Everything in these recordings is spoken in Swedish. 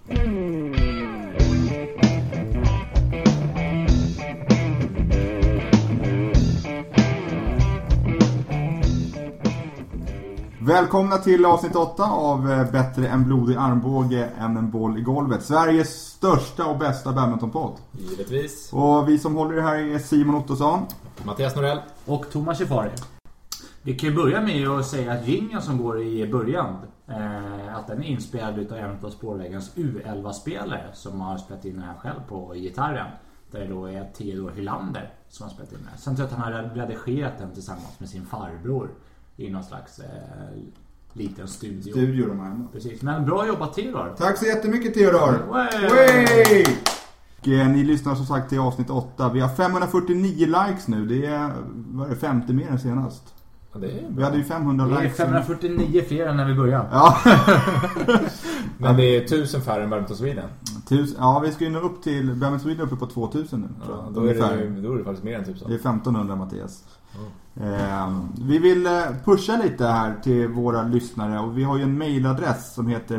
Välkomna till avsnitt 8 av Bättre än blodig armbåge än en boll i golvet. Sveriges största och bästa badmintonpodd. Givetvis. Och vi som håller det här är Simon Ottosson, Mattias Norell och Thomas Schifari. Vi kan ju börja med att säga att ringen som går i början, att den är inspelad utav en av Spårvägens U11-spelare som har spelat in den här själv på gitarren. Där det då är Theodor Hylander som har spelat in den. Sen tror jag att han har redigerat den tillsammans med sin farbror i någon slags liten studio de här. Precis, men bra jobbat Theodor. Tack så jättemycket Theodor. Way! Ni lyssnar som sagt till avsnitt 8. Vi har 549 likes nu. Det är 50 mer än senast. Ja, det är vi hade ju 500 likes. Det är 549 fler än när vi började. Ja. Men det är 1000 färre än Badminton Sweden. Ja, vi ska ju nå upp till Badminton Sweden uppe på 2000 nu. Ja, då är det faktiskt mer än 1000. Det är 1500 Mattias. Vi vill pusha lite här till våra lyssnare och vi har ju en mailadress som heter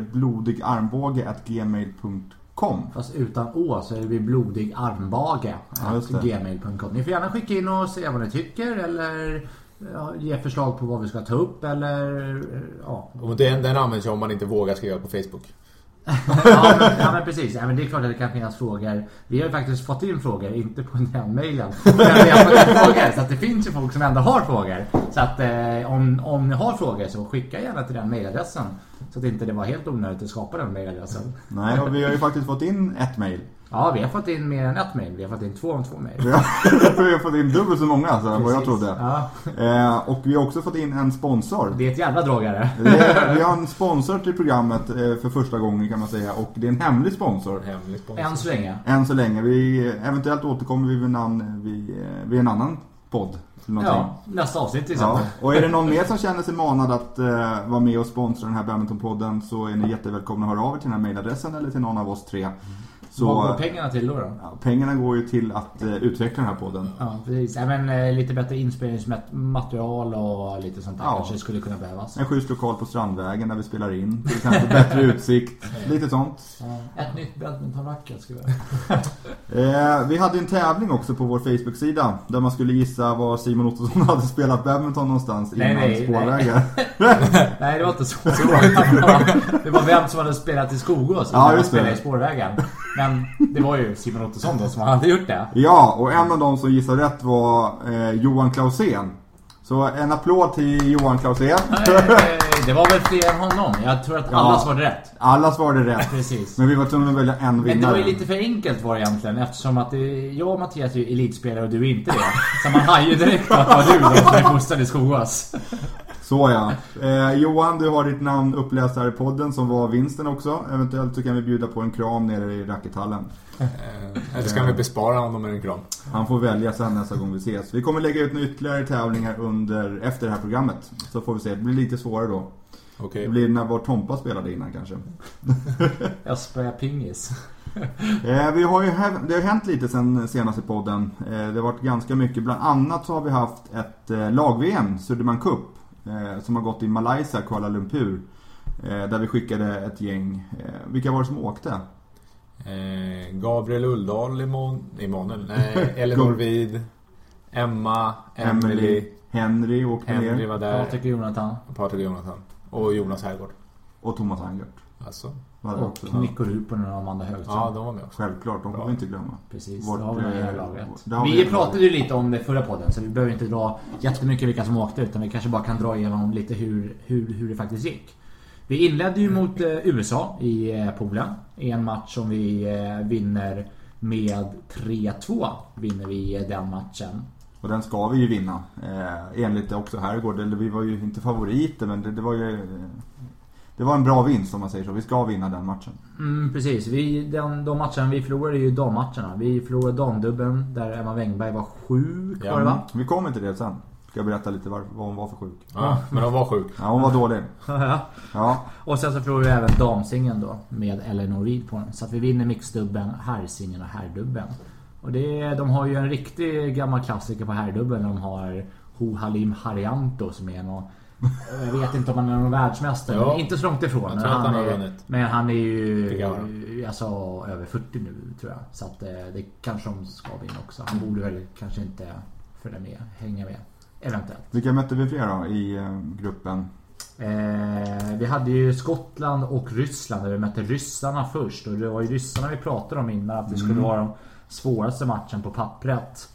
blodigarmbåge@gmail.com. Fast utan å så är vi blodigarmbåge@gmail.com. Ni får gärna skicka in och säga vad ni tycker eller ge förslag på vad vi ska ta upp eller ja. Och den används ju om man inte vågar skriva på Facebook. ja, men precis. Ja, men det är klart att det kan finnas frågor. Vi har ju faktiskt fått in frågor, inte på den mejlen. Men vi har fått in frågor, så att det finns ju folk som ändå har frågor. Så att om ni har frågor så skicka gärna till den mejladressen. Så att inte det var helt onödigt att skapa den mejladressen. Nej, och vi har ju faktiskt fått in ett mejl. Ja, vi har fått in mer än ett mejl. Vi har fått in två mejl. Vi har fått in dubbelt så många alltså, vad jag trodde. Ja. Och vi har också fått in en sponsor. Det är ett jävla dragare. Vi har en sponsor till programmet för första gången kan man säga. Och det är en hemlig sponsor. Än så länge. Än så länge. Eventuellt återkommer vi vid namn vid en annan podd. Ja, nästa avsnitt till exempel. Ja. Och är det någon mer som känner sig manad att vara med och sponsra den här Badmintonpodden så är ni jättevälkomna att höra av er till den här mailadressen eller till någon av oss tre. Så, vad går pengarna till då? Ja, pengarna går ju till att utveckla den här podden. Ja, precis. Även lite bättre inspelningsmaterial och lite sånt där kanske skulle kunna behövas. En schysst lokal på Strandvägen där vi spelar in. Till exempel bättre utsikt. Lite sånt. Ja, ett nytt badmintonracket ska vi Vi hade en tävling också på vår Facebook-sida där man skulle gissa var Simon Ottosson hade spelat badminton någonstans innan Spårvägar. Nej, det var inte så. Det var vem som hade spelat i Skogås och spelade i Spårvägen. Men det var ju Simon Ottosson då som hade gjort det. Ja, och en av dem som gissade rätt var Johan Klausén. Så en applåd till Johan Klausén. Det var väl fler än honom. Jag tror att alla svarade rätt. Alla svarade rätt. Precis. Men vi var tvungna att välja en vinnare. Men det var ju lite för enkelt var det egentligen. Eftersom att jag och Mattias är ju elitspelare och du är inte det. Så man har ju direkt att det var du då som är bostad i Skogås. Så ja. Johan, du har ditt namn uppläst här i podden som var vinsten också. Eventuellt så kan vi bjuda på en kram nere i rackethallen. Eller ska vi bespara honom med en kram? Han får välja sen nästa gång vi ses. Vi kommer lägga ut ytterligare tävlingar efter det här programmet. Så får vi se. Det blir lite svårare då. Okay. Det blir när vår Tompa spelade innan kanske. Jag spelar pingis. Det har hänt lite sen senaste podden. Det har varit ganska mycket. Bland annat så har vi haft ett lag-VM, Sudirman Cup, som har gått i Malaysia, Kuala Lumpur. Där vi skickade ett gäng. Vilka var det som åkte? Gabriel Ulldal, Elinor Vid, Emma, Emily, Henry åkte ner. Var där. Patrik och Jonathan. Och Jonas Hergård. Och Thomas Angert. Alltså. Och Mikko Ruponen och Amanda Högström. Ja, de var med också. Självklart, de får vi inte glömma. Precis, det har vi hela laget. Vi pratade ju lite om det förra podden, så vi behöver inte dra jättemycket vilka som åkte, utan vi kanske bara kan dra igenom lite hur det faktiskt gick. Vi inledde ju mot USA i Polen. I en match som vi vinner med 3-2. Vinner vi den matchen. Och den ska vi ju vinna. Enligt det också Hergård. Vi var ju inte favoriter, men det var ju... Det var en bra vinst om man säger så. Vi ska vinna den matchen. Precis. De matcherna vi förlorade är ju dammatcherna. Vi förlorade damdubben där Emma Wengberg var sjuk. Ja, va? Vi kommer till det sen. Ska jag berätta lite vad hon var för sjuk. Ja, men hon var sjuk. Ja, hon var dålig. Ja. Och sen så förlorade vi även damsingen då med Elinor Vid på den. Så att vi vinner mixdubben, herrsingen och herrdubben. Och de har ju en riktig gammal klassiker på herrdubben. De har Ho Halim Haryanto som är Jag vet inte om han är någon världsmästare, men inte så långt ifrån. Jag tror att han har vunnit. Men han är ju alltså, över 40 nu, tror jag. Så att det kanske de ska vinna också. Han borde väl kanske inte hänga med. Eventuellt. Vilka mötte vi fler då i gruppen? Vi hade ju Skottland och Ryssland, där vi mötte ryssarna först. Och det var ju ryssarna vi pratade om innan, att det skulle vara den svåraste matchen på pappret.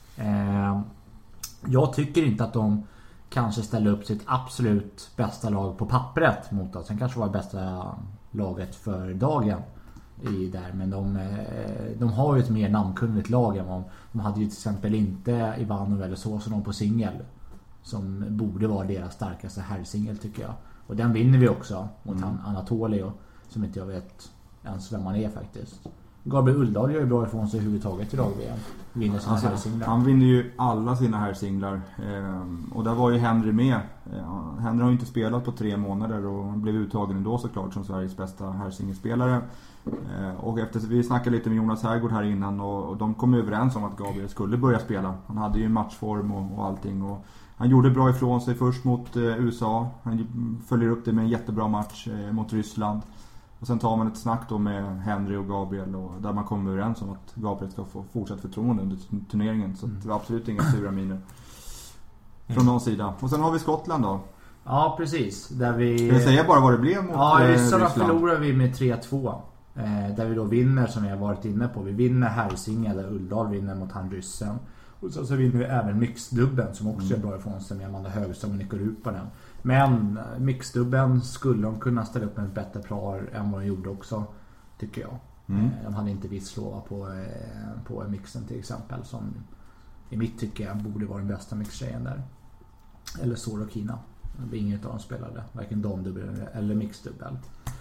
Jag tycker inte att de kanske ställer upp sitt absolut bästa lag på pappret mot oss. Sen kanske var det bästa laget för dagen i där. Men de har ju ett mer namnkunnigt lag än vad de hade ju till exempel inte Ivanov eller så som de på singel. Som borde vara deras starkaste herrsingel, tycker jag. Och den vinner vi också mot Anatolio, som inte jag vet ens vem man är faktiskt. Gabriel Uldahl gör ju bra ifrån sig överhuvudtaget idag. Vinner sina herrsinglar. Han vinner ju alla sina herrsinglar. Och där var ju Henry med. Henry har ju inte spelat på 3 månader och blev uttagen ändå såklart som Sveriges bästa herrsingelspelare. Och efter vi snackade lite med Jonas Herrgård här innan, och de kom överens om att Gabriel skulle börja spela. Han hade ju matchform och allting, och han gjorde bra ifrån sig först mot USA. Han följer upp det med en jättebra match mot Ryssland. Och sen tar man ett snack då med Henry och Gabriel, och där man kommer överens om att Gabriel ska få fortsatt förtroende under turneringen. Så det var absolut inga sura miner från någon sida. Och sen har vi Skottland då. Ja, precis. Där vi... Ska jag säga bara vad det blev mot Ryssland? Ryssland? Förlorar vi med 3-2. Där vi då vinner, som jag varit inne på. Vi vinner herrsingel, där Uldahl vinner mot han ryssen. Och så vinner vi även mixdubben, som också är bra ifrån sig med Amanda Högström och Nico Rupanen. Men mixdubben skulle de kunna ställa upp med ett bättre par än vad de gjorde också, tycker jag. De hade inte visst slå på mixen till exempel, som i mitt tycke jag borde vara den bästa mixtjejen där. Eller Sorokina. Inget av dem spelade, varken damdubbel eller mixdubbel.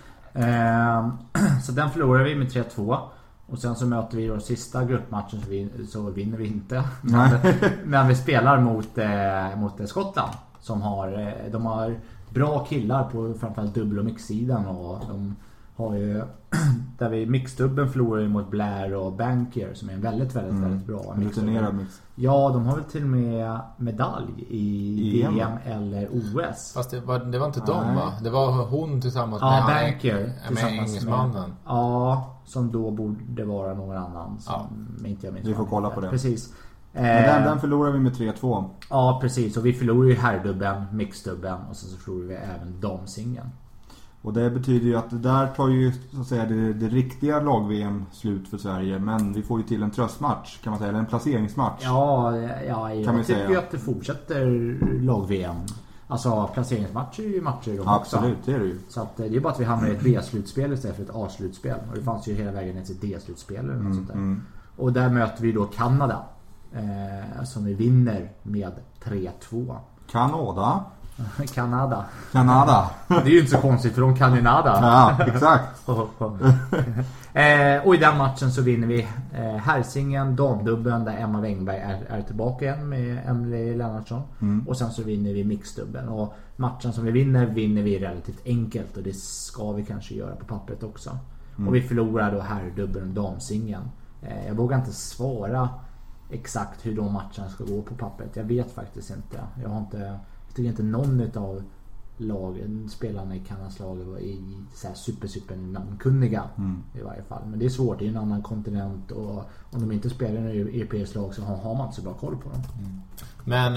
Så den förlorar vi med 3-2. Och sen så möter vi då sista gruppmatchen, så vinner vi inte. Men vi spelar mot Skottland, som de har bra killar på framförallt dubbel- och mixsidan. Och de har ju, där vi mixdubben förlorar mot Blair och Bankier, som är en väldigt bra mix. Ja, de har väl till och med medalj i VM eller OS. Fast det var inte de, va? Det var hon tillsammans med Bankier, med engelsmannen. Ja, som då borde vara någon annan som inte jag minns. Vi får kolla på det. Precis. Men den förlorar vi med 3-2. Ja, precis. Och vi förlorar ju herrdubben, mixdubben, och så förlorar vi även damsingeln. Och det betyder ju att det där tar ju, så att säga, det riktiga lag-VM slut för Sverige. Men vi får ju till en tröstmatch, kan man säga, eller en placeringsmatch. Ja, jag tycker ju att det fortsätter lag-VM. Alltså placeringsmatcher är ju matcher de också. Absolut, det är det ju. Så att det är bara att vi hamnar i ett B-slutspel istället för ett A-slutspel. Och det fanns ju hela vägen ner till D-slutspel eller något sånt där. Och där möter vi då Kanada, som vi vinner med 3-2. Kanada. Det är ju inte så konstigt, för de kan ju nada. Ja, exakt. Och i den matchen så vinner vi herrsingen, damdubben, där Emma Wengberg är tillbaka igen med Emily Lennartsson. Och sen så vinner vi mixdubben. Och matchen som vi vinner vi relativt enkelt, och det ska vi kanske göra på pappret också. Och vi förlorar då herrdubben och damsingen. Jag vågar inte svara exakt hur de matcherna ska gå på pappret. Jag vet faktiskt inte. Jag tycker inte någon av lagen, spelarna i Kanadas lag var så här super namnkunniga i varje fall. Men det är svårt, det är en annan kontinent, och om de inte spelar i EPS lag så har man inte så bra koll på dem. Men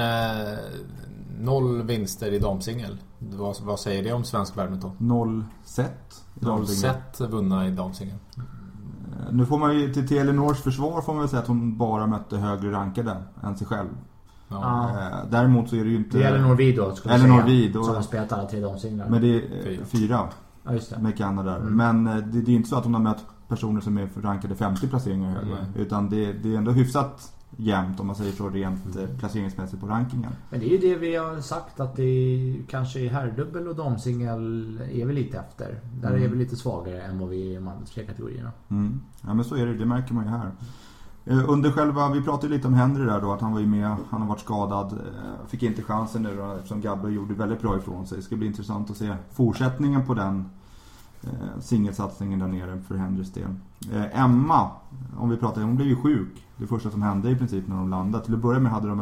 0 vinster i damsingel. Vad säger det om svensk badminton? 0 set. 0 set vunna i damsingel. Nu får man ju till Telenors försvar får man väl säga att hon bara mötte högre rankade än sig själv. Däremot så är det ju inte... Det är Eleanor Vid då, skulle jag säga, som har spelat alla 3 damsinglar. Men det är 4 med Kanada. Men det är inte så att hon har mött personer som är rankade 50 placeringar högre. Utan det är ändå hyfsat jämnt, om man säger så, rent placeringsmässigt på rankingen. Men det är ju det vi har sagt, att det kanske är herrdubbel och damsingel är vi lite efter. Där är vi lite svagare än vad vi är i de andra 3 kategorierna. Ja, men så är det märker man ju här. Under själva, vi pratade lite om Henry där då, att han var ju med, han har varit skadad, fick inte chansen nu då, eftersom Gabbe gjorde väldigt bra ifrån sig. Det ska bli intressant att se fortsättningen på den singelsatsningen där nere för Henrys del. Emma, om vi pratar, hon blev ju sjuk. Det första som hände i princip när de landade. Till att börja med hade de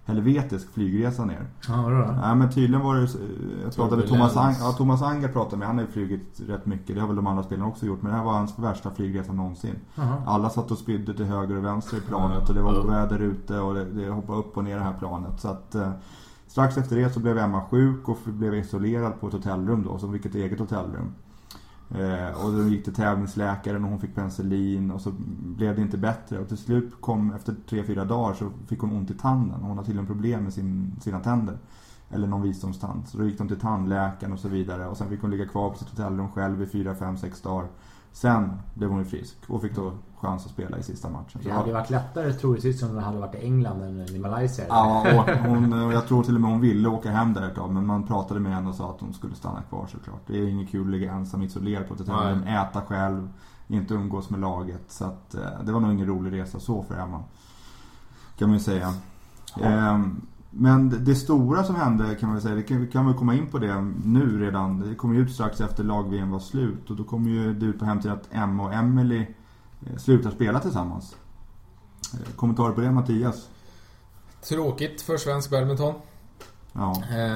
helvetisk flygresa ner. Ja, då. Ja, men tydligen var det, jag pratade Thomas Anger pratade med, han har ju flugit rätt mycket, det har väl de andra spelarna också gjort, men det här var hans värsta flygresa någonsin. Alla satt och spydde till höger och vänster i planet och det var oväder ute och det hoppade upp och ner det här planet, så att strax efter det så blev Emma sjuk och blev isolerad på ett hotellrum då, som vilket eget hotellrum. Och då gick till tävlingsläkaren och hon fick penicillin och så blev det inte bättre och till slut kom efter 3-4 dagar så fick hon ont i tanden och hon har tydligen problem med sina tänder eller någon visdomstand, så då gick hon till tandläkaren och så vidare och sen fick hon ligga kvar på sitt hotellrum själv i 4-5-6 dagar. Sen blev hon frisk och fick då chans att spela i sista matchen. Det hade varit lättare troligtvis om det hade varit i England än i Malaysia. Ja, och jag tror till och med hon ville åka hem där ett tag, men man pratade med henne och sa att hon skulle stanna kvar såklart. Det är inget kul att ligga ensam isolerad på ett hotellrum, äta själv, inte umgås med laget. Så att, det var nog ingen rolig resa så för Emma, kan man ju säga. Ja. Men det stora som hände kan man säga, det kan vi komma in på det nu redan. Det kom ju ut strax efter lag-VM var slut och då kom ju det ut på hemsidan att Emma och Emily slutar spela tillsammans. Kommentarer på det, Mattias? Tråkigt för svensk badminton. Ja.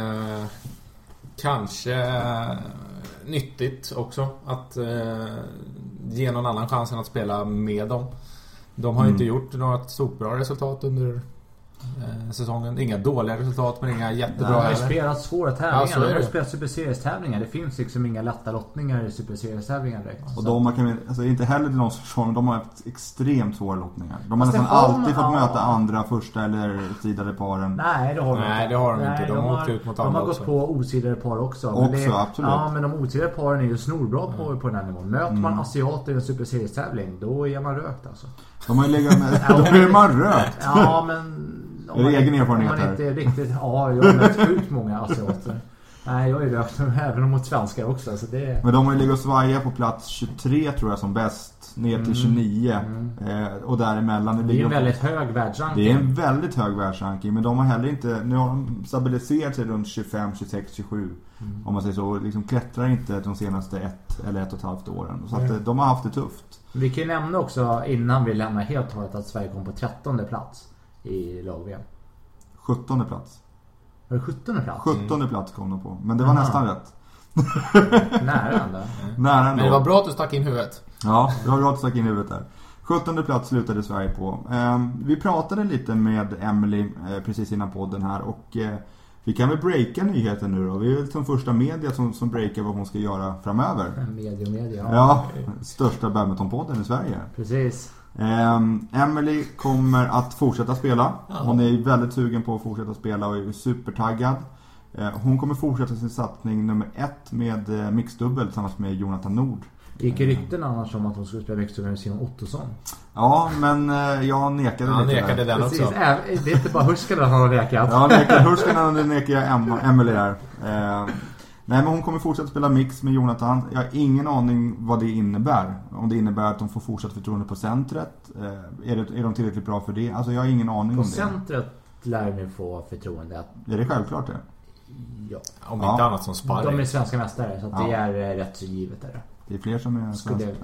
Kanske nyttigt också att ge någon annan chansen att spela med dem. De har inte gjort något superbra resultat under säsongen. Inga dåliga resultat, men inga jättebra. De har spelat svåra tävlingar. Ja, de har spelat superseriestävlingar. Det finns liksom inga lätta lottningar i superseriestävlingar direkt. Och de har alltså inte heller någon säsong, de har haft extremt svåra lottningar. De har nästan alltid fått möta andra första eller sidade paren. Nej, det har de inte. Nej, det har de inte. De har åkt ut mot andra. De har gått på osidade par också. Absolut. Ja, men de osidade paren är ju snorbra på den här nivån. Möter man asiater i en superseriestävling, då är man rökt alltså. De har ju legat med, då är man rökt. Ja, men är det egen erfarenhet här? Inte riktigt, ja, jag har mött sjukt många asiater. Nej, jag är rökt även mot svenskar också. Så det... Men de har ju legat och svaja på plats 23 tror jag som bäst, ner till 29 och däremellan. Det är en väldigt hög världsranking. Det är en väldigt hög världsranking, men de har heller inte, nu har de stabiliserat sig runt 25, 26, 27 om man säger så, och liksom klättrar inte de senaste 1 eller 1,5 åren. Så att de har haft det tufft. Vi kan nämna också innan vi lämnar helt hållet att Sverige kom på 13:e plats i lag-VM. 17:e plats. Var det 17:e plats? 17:e plats kom de på, men det var nästan rätt. Nära ändå. Nära ändå. Men det var bra att du stack in huvudet. Ja, det var bra att du stack in huvudet där. 17:e plats slutade Sverige på. Vi pratade lite med Emily precis innan podden här och vi kan väl breaka nyheten nu då. Vi är väl som första media som breakar vad hon ska göra framöver. Media. Ja, största badmintonpodden i Sverige. Precis. Emily kommer att fortsätta spela. Hon är väldigt sugen på att fortsätta spela och är supertaggad. Hon kommer fortsätta sin satsning nummer 1 med mixdubbel tillsammans med Jonathan Nord. Gick rykten annars om att hon skulle spela mixdubbel med Simon Ottosson? Ja, men jag nekade lite. Han nekade den precis. också. Det är inte bara Hurskanen han har nekat. Ja, nekade Hurskanen och nekar jag Emily där. Nej, men hon kommer fortsätta spela mix med Jonathan. Jag har ingen aning vad det innebär. Om det innebär att de får fortsatt förtroende på centret. Är de tillräckligt bra för det? Alltså jag har ingen aning på om det. På centret lär de få förtroende. Är det självklart det? Ja. Om inte annat som sparring. De är svenska mästare så att det är rätt så givet där. Det är fler som är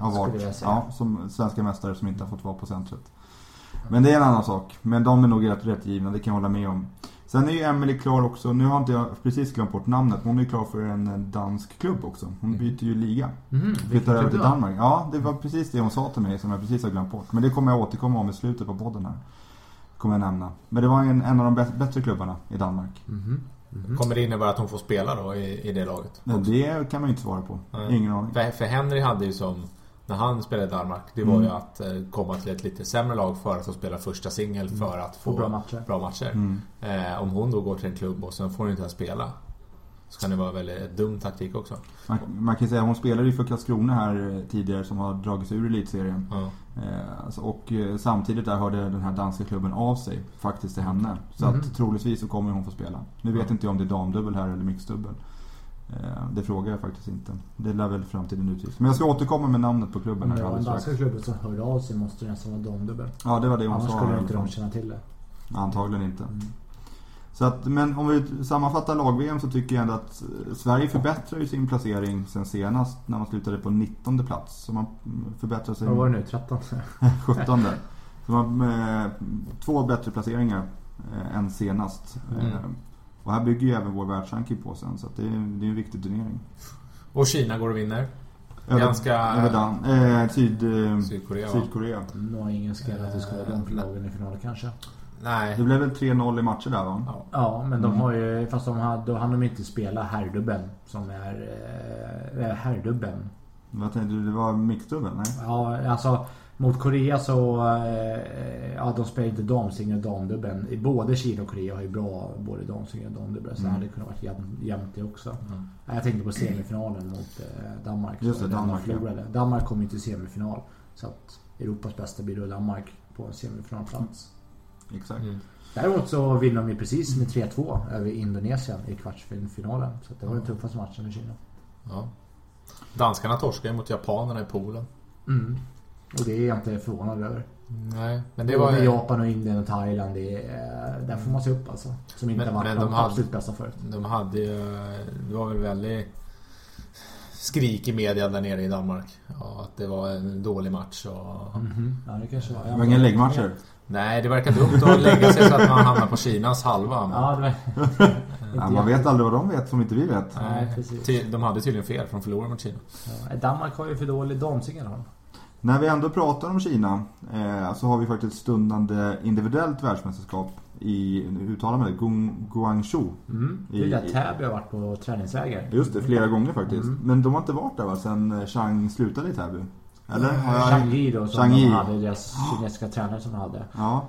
som svenska mästare som inte har fått vara på centret. Men det är en annan sak. Men de är nog rätt givna, det kan jag hålla med om. Sen är ju Emily klar också. Nu har inte jag precis glömt bort namnet. Hon är klar för en dansk klubb också. Hon byter ju liga. Flyttar över till Danmark. Ja, det var precis det hon sa till mig som jag precis har glömt bort. Men det kommer jag återkomma om i slutet på podden här. Kommer jag nämna. Men det var en av de bättre klubbarna i Danmark. Kommer det innebära att hon får spela då i det laget? Men det kan man ju inte svara på. Ingen aning. För Henry hade ju som när han spelade i Danmark, det var ju att komma till ett lite sämre lag för att få spela första singel för att få bra matcher. Om hon då går till en klubb och sen får hon inte ens spela, så kan det vara väldigt dum taktik också. Man kan säga att hon spelade ju för Karlskrona här tidigare som har dragits ur elitserien. Och samtidigt där hörde den här danska klubben av sig faktiskt till henne. Så att troligtvis så kommer hon få spela. Nu vet inte jag om det är damdubbel här eller mixdubbel. Det frågar jag faktiskt inte. Det lär väl framtiden utvisa. Men jag ska återkomma med namnet på klubben här. Den danska klubben som hörde av sig måste nästan vara damdubbel. Ja, det var det hon sa. Annars skulle inte de känna till det. Antagligen inte. Så att, men om vi sammanfattar lag-VM så tycker jag ändå att Sverige förbättrar ju sin placering sen senast när man slutade på 19:e plats. Så man förbättrar sig. Vad var det nu? 13? 17:e. Så man 2 bättre placeringar än senast. Och här bygger ju även vår världsranking på sen, så att det är en viktig turnering. Och Kina går och vinner. Sydkorea. Nu har ingen skräll att det ska vara de lagen i finalen kanske. Nej. Det blev väl 3-0 i matcher där, va? Ja, men de har ju, fast då hann de inte spela herrdubben som är herrdubben. Vad tänkte du, det var mixdubben, nej? Ja, alltså mot Korea så de spelar inte damsingel och damdubben. Både Kina och Korea har ju bra både damsingel och damdubben, så det hade kunnat varit jämnt det också. Jag tänkte på semifinalen mot Danmark. Just det, Danmark förlorade. Danmark kom ju till semifinal, så att Europas bästa blir då Danmark på en semifinalplats. Exakt. Däremot så vinner de ju precis med 3-2 över Indonesien i kvartsfinalen, så att det var den tuffaste matchen med Kina. Ja. Danskarna torskade mot japanerna i Polen. Och det är jag inte förvånad över. Nej, men det var Japan och Indien och Thailand, där får man se upp alltså. Som inte var de absolut bästa förut. De hade ju, det var väl väldigt skrik i media där nere i Danmark. Ja, att det var en dålig match. Och... Ja, det kanske var. Det var ingen läggmatcher. Nej, det verkar dumt att lägga sig så att man hamnar på Kinas halva. Men... Ja, det var... man vet aldrig vad de vet som inte vi vet. Nej, precis. De hade tydligen fel från förlorade mot Kina. Ja, Danmark har ju för dålig damsingel. När vi ändå pratar om Kina så har vi faktiskt ett stundande individuellt världsmästerskap i, uttalar man det, Guangzhou. Det är där Täby har varit på träningsläger. Just det, flera gånger faktiskt. Men de har inte varit där, va, sen Chang slutade i Täby. Eller? Changyi då, som de hade, deras kinesiska tränare som de hade. Ja.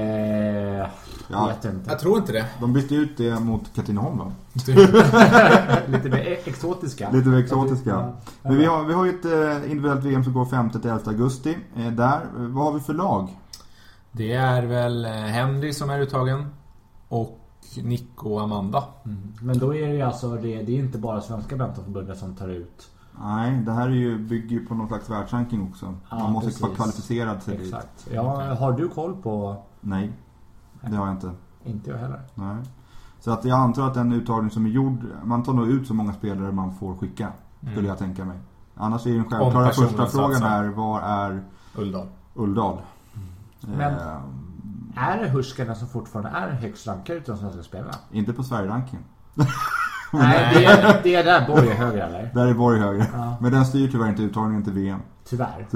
Vet inte. Jag tror inte det. De bytte ut det mot Katrineholm, va? Lite mer exotiska. Ja. Men vi har ju ett individuellt VM som går 5-11 augusti. Där, vad har vi för lag? Det är väl Henry som är uttagen och Nick och Amanda. Men då är det ju alltså det är inte bara svenska bantamförbundet som tar ut. Nej, det här bygger ju på någon slags världsranking också. Man måste vara kvalificerad till det. Ja, har du koll på? Nej, det har jag inte. Inte jag heller. Nej. Så att jag antar att den uttagning som är gjord, man tar nog ut så många spelare man får skicka, skulle jag tänka mig. Annars är ju den självklara första frågan här, var är Ulldal? Men är det Huskarna som fortfarande är högst rankade utan svenska spelare? Inte på Sverige-ranking. Nej, det är där Borg är högre, eller? Där är Borg högre. Ja. Men den styr tyvärr inte uttagningen till VM. Tyvärr.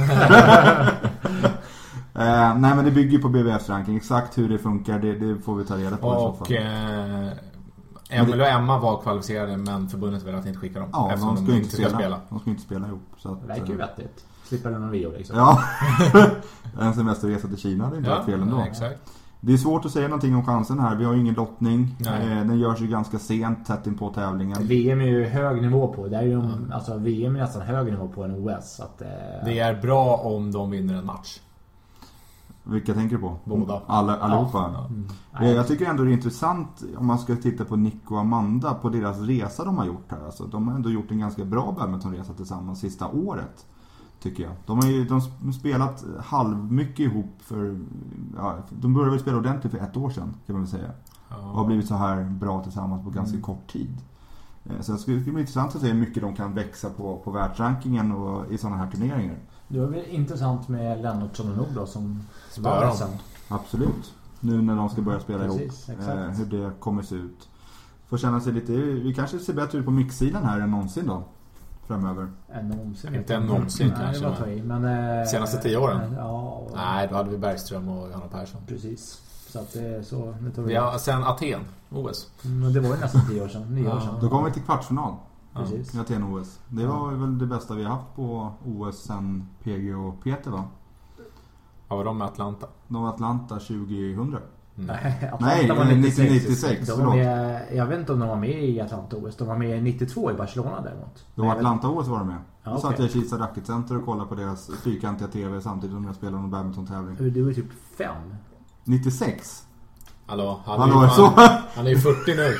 Nej, men det bygger på BVFs-ranking. Exakt hur det funkar, det får vi ta reda på. Och Emil och Emma var kvalificerade, men förbundet ville att inte skicka dem. Ja, de ska inte spela. De ska inte spela ihop. Så att, det verkar ju vettigt. Slipper den av Rio liksom. Ja. En semesterresa till Kina, det är inte fel ändå. Ja, exakt. Det är svårt att säga någonting om chansen här. Vi har ju ingen lottning. Den görs ju ganska sent, tätt in på tävlingen. VM är ju hög nivå på. Det är ju alltså VM är nästan hög nivå på en OS. Så att, det är bra om de vinner en match. Vilka tänker du på? Båda. Allihopa. Jag tycker ändå det är intressant om man ska titta på Nick och Amanda på deras resa de har gjort här. Alltså, de har ändå gjort en ganska bra badmintonresa tillsammans sista året, tycker jag. De har spelat halvmycket ihop de började väl spela ordentligt för 1 år sedan, kan man väl säga. Och har blivit så här bra tillsammans på ganska kort tid. Så det skulle bli intressant att se hur mycket de kan växa på världsrankingen och i sådana här turneringar. Det var väl intressant med Lennartsson och Nord då, som spöar dem. Absolut. Nu när de ska börja spela ihop. Hur det kommer se ut. Får känna sig lite, vi kanske ser bättre ut på mixsidan här än någonsin då. Framöver. Inte en någonsin kanske. Men senaste 10 åren. Ja. Nej, då hade vi Bergström och Johanna Persson. Precis. Så att det är så. Ja, sen Aten, OS. Men det var ju nästan 10 år sedan, 9 år sedan. Då kom vi till kvartsfinal. Precis. I Aten OS. Det var väl det bästa vi har haft på OS sen PG och Peter, va? Ja, var de med Atlanta? De var Atlanta 2000. Nej, var 96. Jag vet inte om de var med i Atlanta OS. De var med 92 i Barcelona däremot. De var Atlanta OS var de med. Ja, då satt jag i Kisa Racket Center och kollade på deras fyrkantiga TV samtidigt som jag spelade en badminton-tävling. Du var typ 5. 96? Hallå, han är ju 40 nu.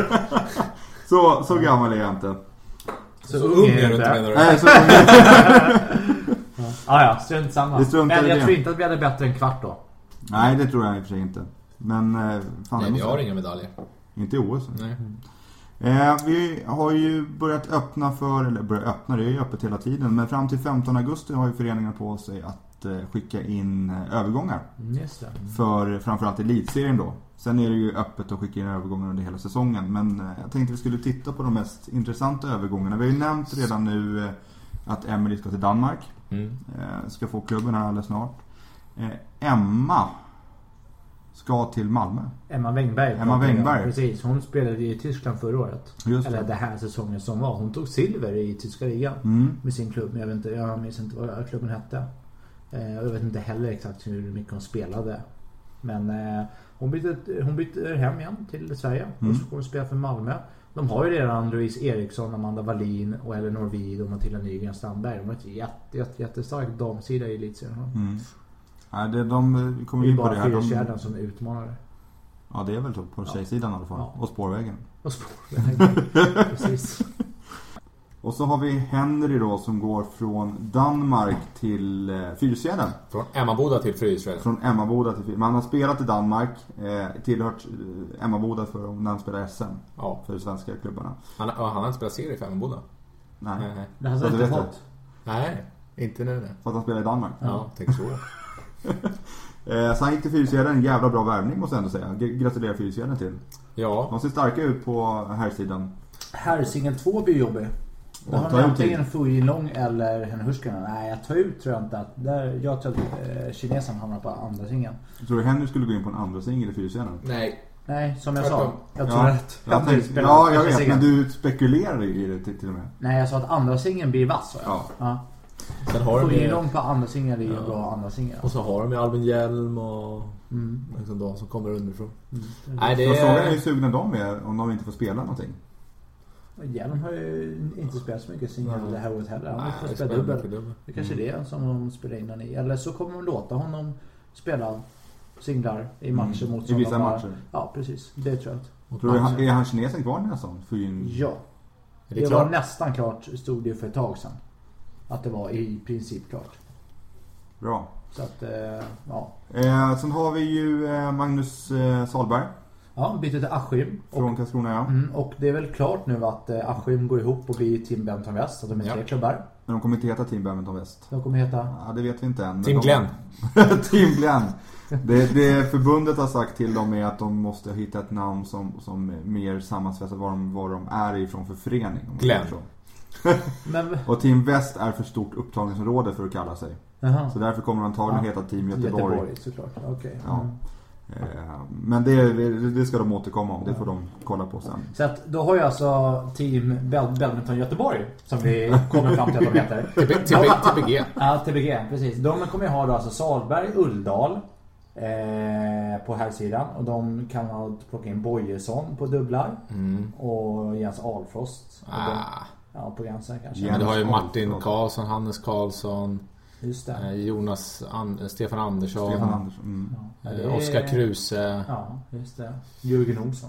Så gammal är jag inte. Så ung är du inte, menar du? Nej, så ung. Ja, strunt samma. Men jag tror inte att vi hade bättre än kvart då. Nej, det tror jag i och för sig inte. Men nej, vi har inga medaljer. Inte i OS. Nej. Vi har ju börjat öppna det är ju öppet hela tiden. Men fram till 15 augusti har ju föreningen på sig att att skicka in övergångar. Just det. För framförallt elitserien då. Sen är det ju öppet att skicka in övergångar under hela säsongen. Men jag tänkte vi skulle titta på de mest intressanta övergångarna. Vi har ju nämnt redan nu att Emily ska till Danmark. Ska få klubben här alldeles snart. Emma ska till Malmö. Emma Wängberg. Precis, hon spelade i Tyskland förra året. Eller det här säsongen som var. Hon tog silver i tyska ligan med sin klubb. Men jag minns inte vad klubben hette. Jag vet inte heller exakt hur mycket hon spelade. Men hon byter hem igen till Sverige. Och så får hon spela för Malmö. De har ju redan Louise Eriksson, Amanda Wallin och Eleanor Vid och Matilda Nygren Strandberg. De har ett jättestark damsida i elitserien. Ja, de kommer ju på det här. Det är bara Fyrkärden som utmanare. Ja, det är väl på tjejsidan i alla fall. Ja. Och spårvägen. Precis. Och så har vi Henry då som går från Danmark till Fyrsfjärden. Från Emmaboda till Fyrsfjärden. Man har spelat i Danmark, tillhört Emmaboda när han spelar SM för de svenska klubbarna. Han har inte spelat serie för Emmaboda. Nej. Det har han inte fått. Nej, inte nu. För att han spelar i Danmark. Ja, tänk så. Så han gick till Fyrsfjärden, en jävla bra värvning måste jag ändå säga. Gratulerar Fyrsfjärden till. Ja. De ser starka ut på här sidan. Herrsingen 2 blir jobbig. Då har han antingen Fujilong eller Henne Hurskanen. Nej, jag tar ut tror jag inte att jag tror att kinesen hamnar på andra singeln. Tror du Henry skulle gå in på en andra singel i Fyrsfjärden? Nej, som jag sa. Jag tror att jag vet, men du spekulerar i det till och med. Nej, jag sa att andra singeln blir vass. Ja. Sen har de ju långt på andra singeln är en bra andra singel. Och så har de ju Albin Hjelm och liksom de som kommer underifrån. Nej, det är frågan är ju sugna de är om de inte får spela någonting. Hjelm har ju inte spelat så mycket singel det här året heller. Han har inte spelat dubbel. Det kanske är det som de spelar in i. Eller så kommer de låta honom spela singlar i matcher mot i vissa matcher. Ja, precis. Det tror jag. Tror du, är han kinesen kvar nästan? Ja. Det var nästan klart, stod det för ett tag sedan. Att det var i princip klart. Bra. Så att, ja. Sen har vi ju Magnus Salberg. Ja, byter till Askim. Från Karlskrona, ja. Och det är väl klart nu att Askim går ihop och blir Team Benton Väst. Så de är 3 klubbar. Men de kommer inte heta Team Benton Väst. De kommer heta? Ja, det vet vi inte än. Team Glenn. Team Glenn. Det förbundet har sagt till dem är att de måste hitta ett namn som mer sammansvetsar vad de är ifrån för förening. Glenn. Och Team Väst är för stort upptagningsområde för att kalla sig. Så därför kommer de antagligen heta Team Göteborg. Såklart. Okay. Ja. Men det ska de återkomma om. Det får de kolla på sen. Så att då har jag alltså Team Badminton Göteborg som vi kommer fram till att de heter TBG. Ja, TBG, precis. De kommer ha då alltså Salberg, Ulldal på här sidan. Och de kan ha plocka in Bojesson på dubblar. Och Jens Alfrost på gränsen kanske. Men du har ju Martin Karlsson, Hannes Karlsson. Just det. Jonas Stefan Andersson. Oskar Kruse. Ja, just det. Jörgen Olsson.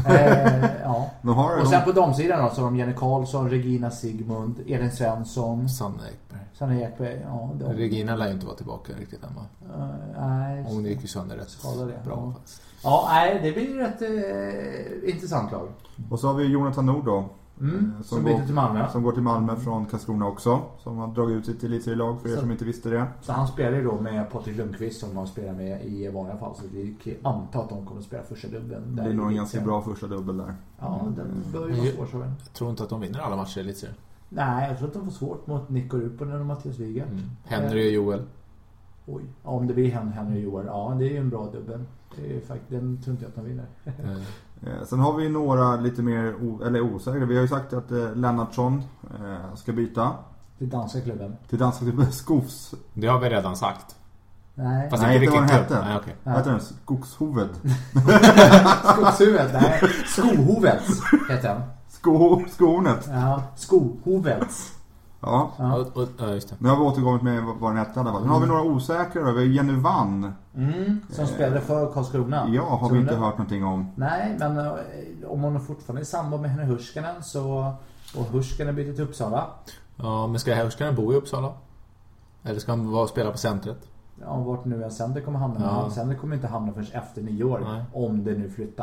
Och sen på damsidan då så har de Jenny Karlsson, Regina Sigmund, Elin Svensson, Sanna Ekberg. Ja, Regina lär ju inte vara tillbaka riktigt än, va? Nej. Hon gick ju sönder rätt bra. Ja, nej, det blir ett intressant lag. Och så har vi Jonathan Nord då. Som byter till Malmö. Som går till Malmö från Karlskrona också. Som har dragit ut sitt elitserielag för er som inte visste det. Så han spelar ju då med Patrik Lundqvist som de spelar med i vanliga fall. Så vi kan anta att de kommer att spela första dubbeln. Det är nog en ganska bra första dubbel där. Ja, den bör ju vara svår. Jag tror inte att de vinner alla matcher i elitserien. Nej, jag tror att de får svårt mot Nico Ruponen och Mattias Wiga. Henry och Joel. Oj, om det blir Henry och Joel. Ja, det är ju en bra dubbel. Det är faktiskt, den tror inte jag att de vinner. Sen har vi några lite mer osäkra. Vi har ju sagt att Lennartsson ska byta till danska klubben. Till danska klubben Skovs. Det har vi redan sagt. Nej. Fast inte vad den hette. Nej, okej. Vad heter den? Skogshoved. Skogshuvudet, nej. Skohovets heter den. Skohornet. Ja, Skohovets. Ja, just det. Nu har vi återkommit med vad den hette. Sen har vi några osäkra då. Vi har Jenny Vann. Som spelade för Karlskrona. Ja, har vi inte hört någonting om. Nej, men om hon fortfarande är i samband med Henne Hurskanen så... Och Hurskanen byter till Uppsala. Ja, men ska Hurskanen bo i Uppsala? Eller ska han spela på centret? Ja, vart nu en center kommer hamna. Ja. Center kommer inte hamna förrän efter 9 år. Nej. Om det nu flyttar.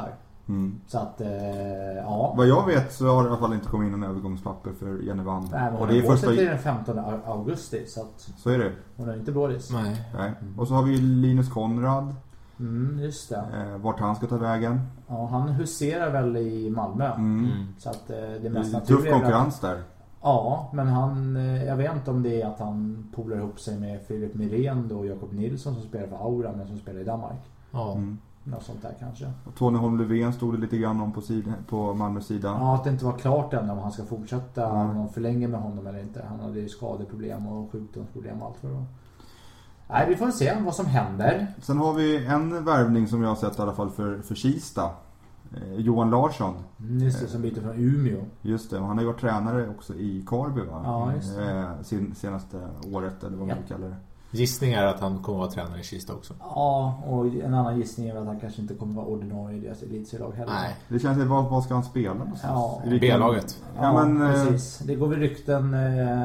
Så att, ja. Vad jag vet så har det i alla fall inte kommit in en övergångspapper för Jenny Wand. Nej, men och det är första till den 15 augusti. Så är det. Hon är inte brådis. Nej. Och så har vi Linus Konrad. Just det. Vart han ska ta vägen. Ja, han huserar väl i Malmö. Så att det mest naturliga. Tuff konkurrens där. Ja, men jag vet inte om det är att han polar ihop sig med Filip Mirén och Jakob Nilsson som spelar för Aura men som spelar i Danmark. Ja. Något sånt där kanske. Och Tony Holm Löfven stod det lite grann om på Malmös sida. Ja, att det inte var klart än om han ska fortsätta om de förlänger med honom eller inte. Han hade ju skadeproblem och sjukdomsproblem och allt för det. Nej, vi får se vad som händer. Sen har vi en värvning som jag har sett i alla fall för Kista. Johan Larsson. Just det, som byter från Umeå. Just det, och han har ju varit tränare också i Karby va? Ja, just det. Senaste året eller vad man kallar det. Gissning är att han kommer att vara tränare i Kista också. Ja, och en annan gissning är att han kanske inte kommer att vara ordinarie i deras elitserielag heller. Nej. Det känns att vad ska han spela någonstans? Ja, B-laget. Ja, men precis. Det går väl rykten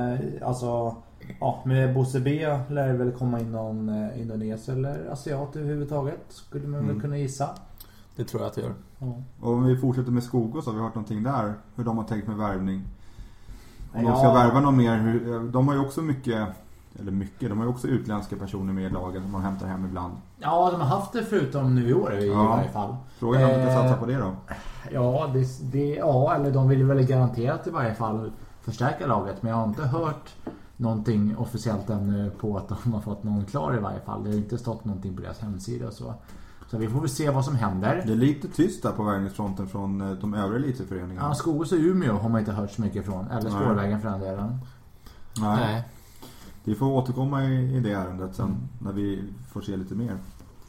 med Bosse B lär det väl komma in någon Indones eller asiat överhuvudtaget. Skulle man väl kunna gissa. Det tror jag att det gör. Ja. Och om vi fortsätter med Skogås så har vi hört någonting där. Hur de har tänkt med värvning. Om de ska värva någon mer. De har ju också de har ju också utländska personer med i lagen som man hämtar hem ibland. Ja, de har haft det förutom nu i år i varje fall. Frågan är om de ska satsa på det då. Ja, eller de vill väl garanterat i varje fall förstärka laget. Men jag har inte hört någonting officiellt ännu på att de har fått någon klar i varje fall. Det har inte stått någonting på deras hemsida och så. Så vi får väl se vad som händer. Det är lite tyst där på värvningsfronten från de övriga elitföreningarna. Ja, Skogås och Umeå har man inte hört så mycket från. Eller Spårvägen för den delen. Nej. Vi får återkomma i det ärendet sen när vi får se lite mer.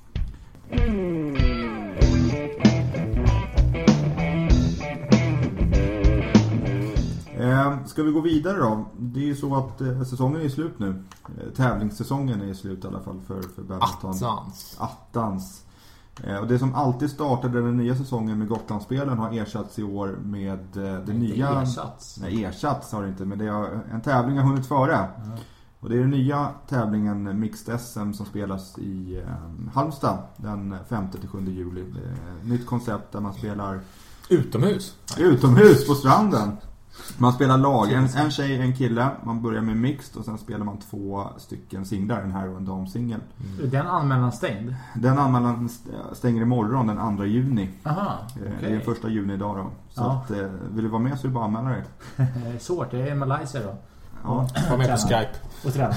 Ska vi gå vidare då? Det är ju så att säsongen är slut nu. Tävlingssäsongen är slut i alla fall för badminton. Attans. Och det som alltid startade den nya säsongen med Gotlandsspelen har ersatts i år med det nya... Ersatts har det inte, men det är en tävling har hunnit före. Och det är den nya tävlingen Mixed SM som spelas i Halmstad den 5-7 juli. Det är ett nytt koncept där man spelar utomhus på stranden. Man spelar lag, en tjej, en kille. Man börjar med mixed och sen spelar man 2 stycken singlar, en här och en damsingel. Den anmälan stängd? Den anmälan stänger imorgon den 2 juni. Aha, okay. Det är den 1 juni idag då. Så att, vill du vara med så är det bara anmäla dig. Svårt, det är Malaysia då. Ja, var med på Skype. Och träna.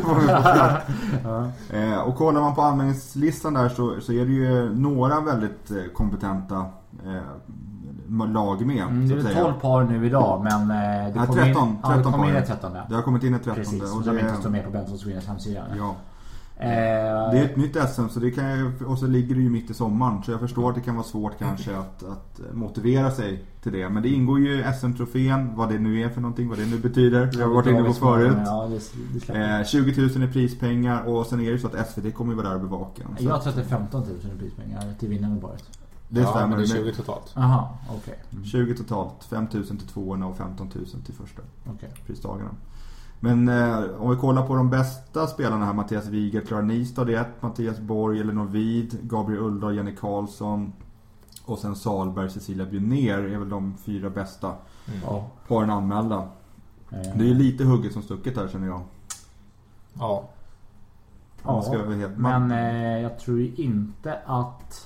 Och kollar man på anmälningslistan där så är det ju några väldigt kompetenta lag med. Det är 12 par nu idag, men det kom 13 in ett 13. Det har kommit in ett 13. Precis, och de inte står med på Benson Swedens hemsida. Ja. Det är ett nytt SM så det kan och så ligger det ju mitt i sommaren så jag förstår att det kan vara svårt kanske att motivera sig till det, men det ingår ju SM-trofén, vad det nu är för någonting, vad det nu betyder. Jag har varit inne på förut. Ja, 20 000 i prispengar och sen är det ju så att SVT kommer ju vara där och bevaka. Jag tror att det är 15 000 i prispengar till vinnaren bara. Det stämmer, men det är 20 totalt. Aha, okej. 20 totalt, 5 000 till tvåorna och 15 000 till första pristagarna. Men om vi kollar på de bästa spelarna här, Mattias Wiger, Klara Nistad är 1, Mattias Borg, Elinor Vid, Gabriel Uldahl, Jenny Karlsson och sen Salberg, Cecilia Björner är väl de 4 bästa paren anmälda. Det är ju lite hugget som stucket här känner jag. Ja. Men jag tror ju inte att...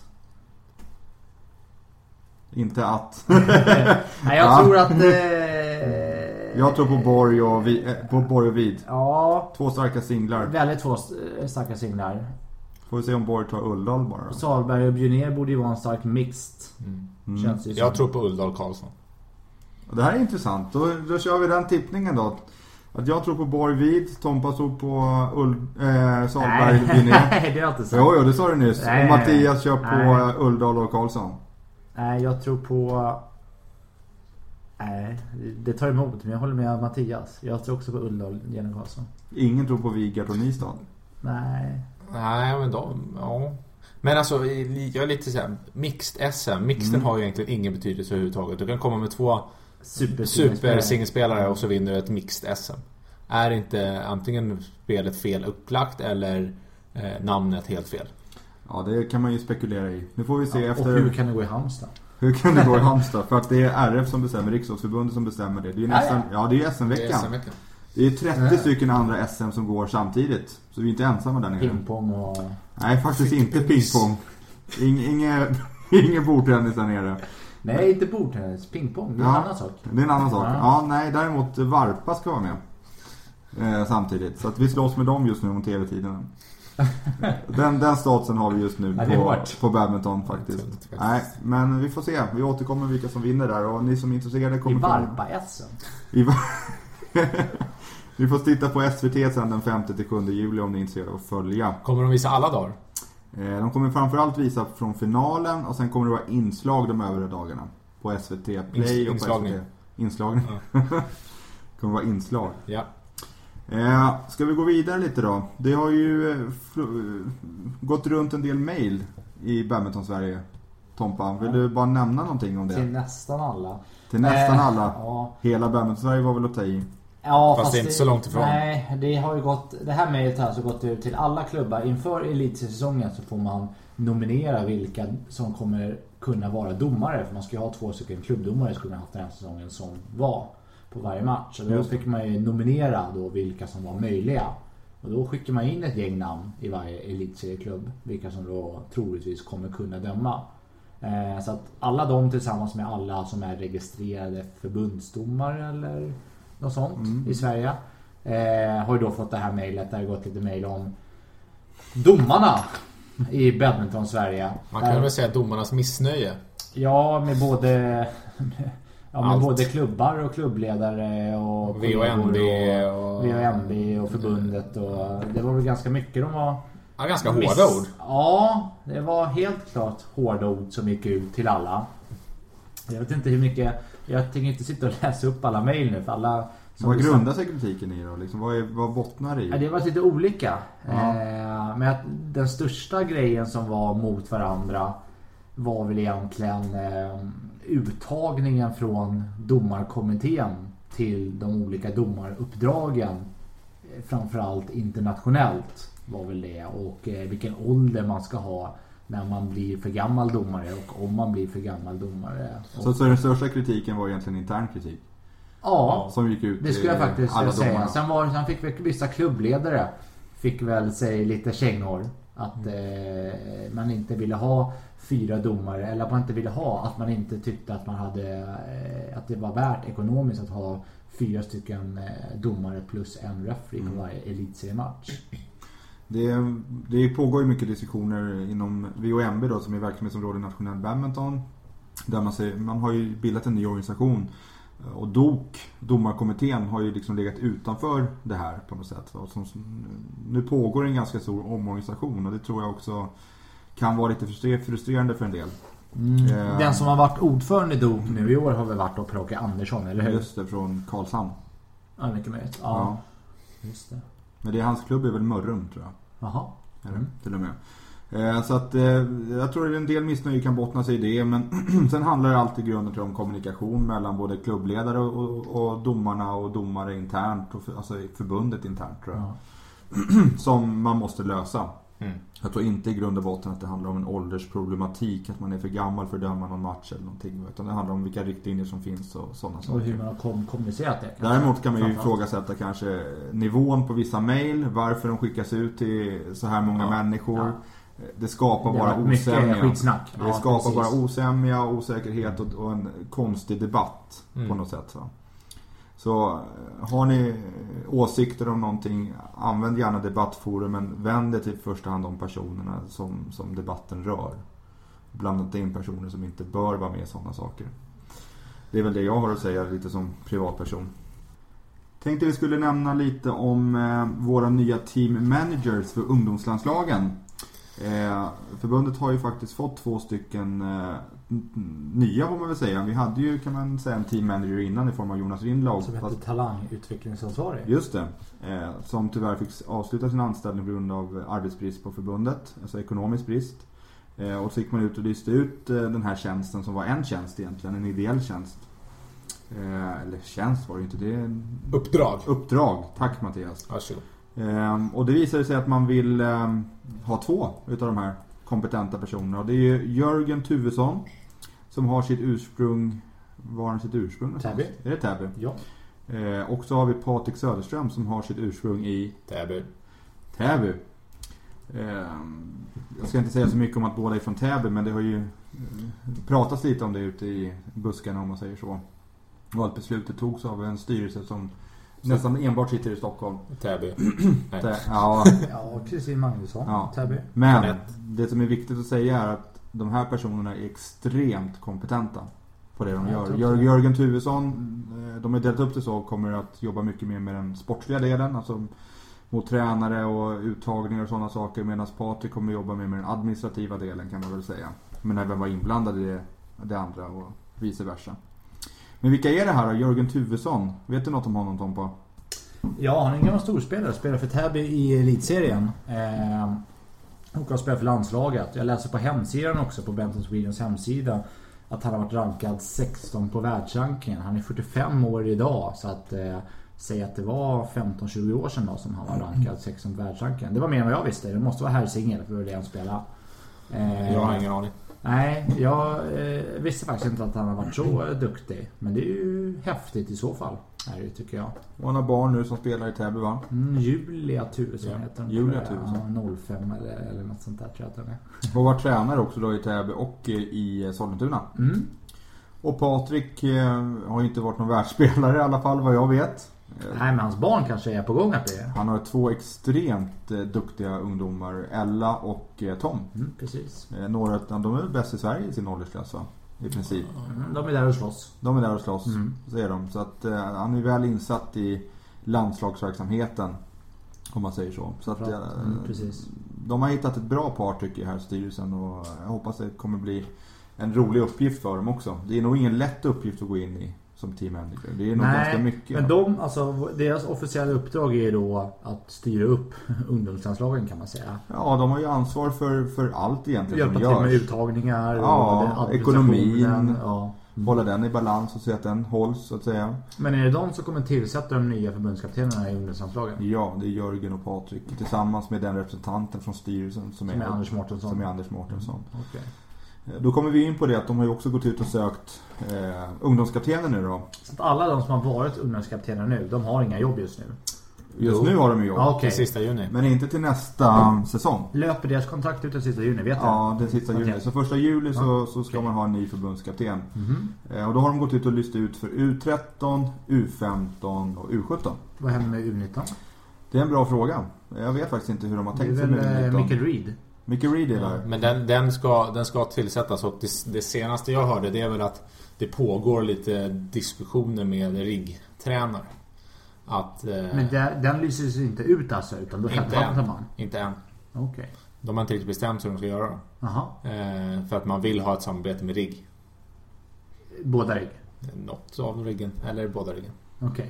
Nej, jag tror att... Jag tror på Borg och Vid. Ja. 2 starka singlar. Väldigt 2 starka singlar. Får vi se om Borg tar Uldahl bara. Salberg och Björner borde ju vara en stark mixed. Känns det jag tror på Uldahl Karlsson. Det här är intressant. Då kör vi den tippningen då. Att jag tror på Borg Vid, Tompa tror på Salberg och Björner. Nej, det är inte så. Jo, det sa du nyss. Och Mattias kör på Uldahl och Karlsson. Nej, jag tror på... Nej, det tar emot. Men jag håller med Mattias. Jag tror också på Uldahl, Jenny Karlsson. Ingen tror på Vigard och Nistad? Nej, men ja. Men alltså, jag är lite såhär mixed SM. Mixten har ju egentligen ingen betydelse överhuvudtaget. Du kan komma med 2 supersingelspelare och så vinner du ett mixed SM. Är inte antingen spelet fel upplagt eller namnet helt fel? Ja, det kan man ju spekulera i. Nu får vi se efter... Och hur kan det gå i Halmstad? Hur kan det gå i Halmstad? För att det är RF som bestämmer, Riksidrottsförbundet som bestämmer det. Det är ju nästan, ja, det är SM-veckan. Det är 30 stycken andra SM som går samtidigt. Så vi är inte ensamma där nere. Pingpong och... Nej, faktiskt inte pingpong. Ingen bordtennis där nere. Nej, inte bordtennis. Pingpong, det är en annan sak. Det är en annan sak. Ja, nej, däremot Varpa ska vara med. Samtidigt. Så att vi slåss med dem just nu om tv-tiden. Den statusen har vi just nu på badminton faktiskt. Nej, men vi får se. Vi återkommer vilka som vinner där. Och ni som är intresserade kommer... I Varpa-SM. Vi får titta på SVT sen den 5-7 juli om ni är intresserade av att följa. Kommer de visa alla dagar? De kommer framförallt visa från finalen. Och sen kommer det vara inslag de övriga dagarna. På SVT Play och på SVT. Inslagning. Ja. Det kommer vara inslag. Ja. Ska vi gå vidare lite då? Det har ju gått runt en del mail i Badminton Sverige. Tompa, vill du bara nämna någonting om det? Till nästan alla. Till nästan alla? Ja. Hela Badminton Sverige var väl att ta i? Ja, fast det är inte så långt ifrån. Nej, det har ju gått... Det här mejlet har alltså gått ut till alla klubbar. Inför elitsäsongen så får man nominera vilka som kommer kunna vara domare. För man ska ju ha 2 stycken klubbdomare skulle man ha haft den här säsongen som var på varje match. Och då fick man ju nominera då vilka som var möjliga. Och då skickar man in ett gäng namn i varje elitserieklubb. Vilka som då troligtvis kommer kunna döma. Så att alla de tillsammans med alla som är registrerade förbundsdomare eller något sånt i Sverige har ju då fått det här mejlet. Där det gått lite mejl om domarna i badminton Sverige. Man kan väl säga domarnas missnöje. Ja, med både... Ja, med både klubbar och klubbledare och VHMB och förbundet och det var väl ganska mycket de var... Ja, ganska hårda ord. Ja, det var helt klart hårda ord som gick ut till alla. Jag vet inte hur mycket... Jag tänker inte sitta och läsa upp alla mejl nu för alla... Vad grundar sig kritiken i då? Liksom, vad bottnar i? Ja, det var lite olika. Men att den största grejen som var mot varandra var väl egentligen uttagningen från domarkommittén till de olika domaruppdragen, framförallt internationellt var väl det, och vilken ålder man ska ha när man blir för gammal domare och om man blir för gammal domare. Så den största kritiken var egentligen intern kritik? Ja, som gick ut, det skulle jag faktiskt säga. Sen fick väl vissa klubbledare fick väl säga lite kängor att man inte ville ha 4 domare, eller att man inte ville ha, att man inte tyckte att man hade att det var värt ekonomiskt att ha 4 stycken domare plus en referee på varje elitseriematch. Det pågår ju mycket diskussioner inom VHMB då, som är verksamhetsområde nationell badminton, där man har ju bildat en ny organisation. Och domarkommittén har ju liksom legat utanför det här på något sätt. Nu pågår en ganska stor omorganisation och det tror jag också kan vara lite frustrerande för en del. Den som har varit ordförande i DOK nu i år har väl varit Procke Andersson, eller hur? Just det, från Karlshamn. Ja, mycket möjligt. Ja. Just det. Men det är hans klubb är väl Mörrum, tror jag. Jaha. Till och med. Så att jag tror att en del missnöje kan bottna sig i det, men sen handlar det alltid i grunden om kommunikation mellan både klubbledare och domarna och domare internt, alltså förbundet internt, tror jag. Som man måste lösa. Jag tror inte i grund och botten att det handlar om en åldersproblematik, att man är för gammal för att döma någon match eller någonting, utan det handlar om vilka riktlinjer som finns och sådana saker. Och hur man har kommunicerat det. Däremot kan man ju ifrågasätta kanske nivån på vissa mejl, varför de skickas ut till så här många människor. Ja. Det skapar bara osämja. Det skapar bara osämja, osäkerhet och en konstig debatt på något sätt. Så har ni åsikter om någonting, använd gärna debattforum, men vänd det till första hand de personerna som debatten rör. Blandat in personer som inte bör vara med i sådana saker. Det är väl det jag har att säga lite som privatperson. Tänkte vi skulle nämna lite om våra nya team managers för ungdomslandslagen. Förbundet har ju faktiskt fått 2 stycken nya, får man väl säga. Vi hade ju, kan man säga, en team manager innan i form av Jonas Rindlaug som hette talangutvecklingsansvarig. Just det, som tyvärr fick avsluta sin anställning på grund av arbetsbrist på förbundet, alltså ekonomisk brist. Och så gick man ut och lyste ut den här tjänsten som var en tjänst egentligen, en ideell tjänst. Eller tjänst var det ju inte, det är en... Uppdrag, tack Mattias. Varsågod. Och det visade sig att man vill ha 2 utav de här kompetenta personerna. Och det är Jörgen Tuvesson som har sitt ursprung. Var har sitt ursprung? Täby. Är det Täby? Ja. Och så har vi Patrik Söderström som har sitt ursprung i Täby. Jag ska inte säga så mycket om att båda är från Täby, men det har ju pratats lite om det ute i buskarna, om man säger så. Och att beslutet togs av en styrelse som nästan enbart sitter i Stockholm. Täby. Ja, Kristin Magnusson. Ja. Täby. Men det som är viktigt att säga är att de här personerna är extremt kompetenta på det de gör. Jörgen Tuvesson, de har delat upp det så, och kommer att jobba mycket mer med den sportsliga delen, alltså mot tränare och uttagningar och sådana saker, medan Patrik kommer jobba med den administrativa delen, kan man väl säga. Men även vara inblandad i det andra och vice versa. Men vilka är det här då? Jörgen Tuvesson, vet du något om honom, Tompa? Ja, han är en gammal storspelare. Spelar för Täby i elitserien. Och har spelat för landslaget. Jag läser på hemsidan också, på Benton Swedens hemsida, att han har varit rankad 16 på världsrankingen. Han är 45 år idag, så att säga att det var 15-20 år sedan då som han var rankad 16 på världsrankingen. Det var mer än vad jag visste. Det måste vara herrsingel för det han spelar. Jag har ingen aning. Nej, jag visste faktiskt inte att han har varit så duktig. Men det är ju häftigt i så fall, är det, tycker jag. Och han har barn nu som spelar i Täby, va? Julia Tuvesson heter hon. Julia Tuvesson. 05 eller något sånt där, tror jag att den är. Och var tränare också då i Täby och i Sollentuna. Och Patrik har ju inte varit någon världsspelare i alla fall, vad jag vet. Nej, men hans barn kanske är på gång att bli. Han har 2 extremt duktiga ungdomar, Ella och Tom. Precis. Några, de är bäst i Sverige i sin åldersklass, va? I princip. De är där och slåss. Så är de. Så att han är väl insatt i landslagsverksamheten, om man säger så. Så att precis. De har hittat ett bra par, tycker jag, här i styrelsen, och jag hoppas det kommer bli en rolig uppgift för dem också. Det är nog ingen lätt uppgift att gå in i som team manager. Det är nog ganska mycket. Men deras officiella uppdrag är då att styra upp ungdomslandslagen, kan man säga. Ja, de har ju ansvar för allt egentligen som görs. Hjälpa till med uttagningar. Ja, ekonomin. Hålla den i balans och se att den hålls, så att säga. Men är det de som kommer tillsätta de nya förbundskaptenerna i ungdomslandslagen? Ja, det är Jörgen och Patrik tillsammans med den representanten från styrelsen som är Anders Mårtensson. Okay. Då kommer vi in på det att de har ju också gått ut och sökt ungdomskaptener nu då. Så att alla de som har varit ungdomskaptener nu, de har inga jobb just nu? Just nu har de ju jobb. Till sista juni. Men inte till nästa säsong. Löper deras kontrakt ut den sista juni, vet du? Ja, den sista juni. Så 1 juli så ska man ha en ny förbundskapten. Och då har de gått ut och lyst ut för U13, U15 och U17. Vad händer med U19? Det är en bra fråga. Jag vet faktiskt inte hur de har tänkt sig med U19. Michael Reed är där. Men den ska tillsättas, och det senaste jag hörde, det är väl att det pågår lite diskussioner med riggtränare. Men den lyses inte ut alltså, utan då hämtar man? Inte än. Okej. De har inte riktigt bestämt hur de ska göra. För att man vill ha ett samarbete med rigg. Båda rigg? Något av riggen, eller båda riggen. Okej.